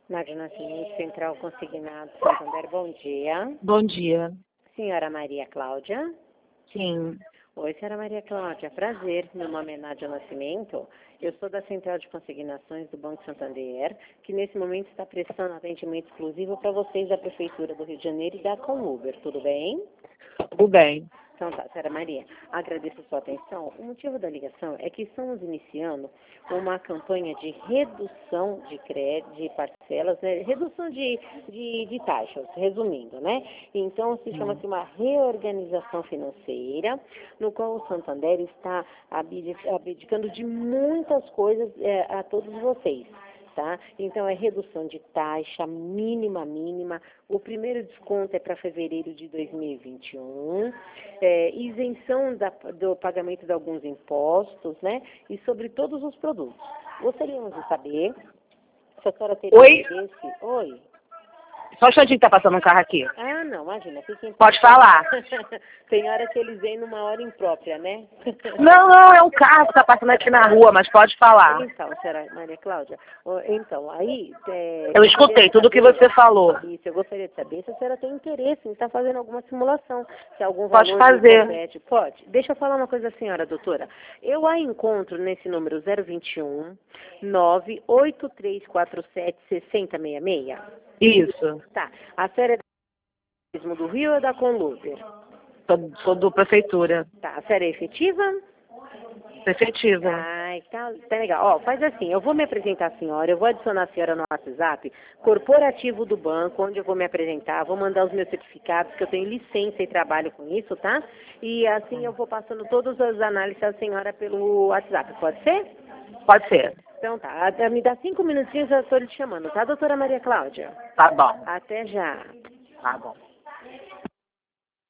Nádia Nascimento, Central Consignado Santander, bom dia. Bom dia. Senhora Maria Cláudia? Sim. Oi, senhora Maria Cláudia, prazer. Meu nome é Nádia Nascimento. Eu sou da Central de Consignações do Banco Santander, que nesse momento está prestando atendimento exclusivo para vocês da Prefeitura do Rio de Janeiro e da Conluber, tudo bem? Tudo bem. Então tá, senhora Maria, agradeço a sua atenção. O motivo da ligação é que estamos iniciando uma campanha de redução de crédito, de parcelas, né? Redução de taxas, resumindo, né? Então se chama-se uma reorganização financeira, no qual o Santander está abdicando de muitas coisas a todos vocês. Tá? Então, é redução de taxa mínima. O primeiro desconto é para fevereiro de 2021, isenção do pagamento de alguns impostos, né? E sobre todos os produtos. Gostaríamos de saber se a senhora teria interesse. Oi. Só um instantinho que tá passando um carro aqui. Ah, não, imagina. Pode falar. Tem hora que eles vêm numa hora imprópria, né? Não, é um carro que tá passando aqui na rua, mas pode falar. Então, senhora Maria Cláudia, então, aí... Eu escutei tudo o que você falou. Isso, eu gostaria de saber se a senhora tem interesse em estar fazendo alguma simulação, se algum Pode valor fazer. compete. Pode. Deixa eu falar uma coisa, senhora doutora. Eu a encontro nesse número 021 98347 6066. Isso. Tá. A senhora é do Rio ou da Conluber? Sou do prefeitura. Tá. A senhora é efetiva? Efetiva. Ai, tá legal. Ó, faz assim, eu vou me apresentar a senhora, eu vou adicionar a senhora no WhatsApp corporativo do banco, onde eu vou me apresentar, vou mandar os meus certificados, que eu tenho licença e trabalho com isso, tá? E assim eu vou passando todas as análises da senhora pelo WhatsApp, pode ser? Pode ser. Então tá, me dá 5 minutinhos, eu estou lhe chamando, tá, doutora Maria Cláudia? Tá bom. Até já. Tá bom.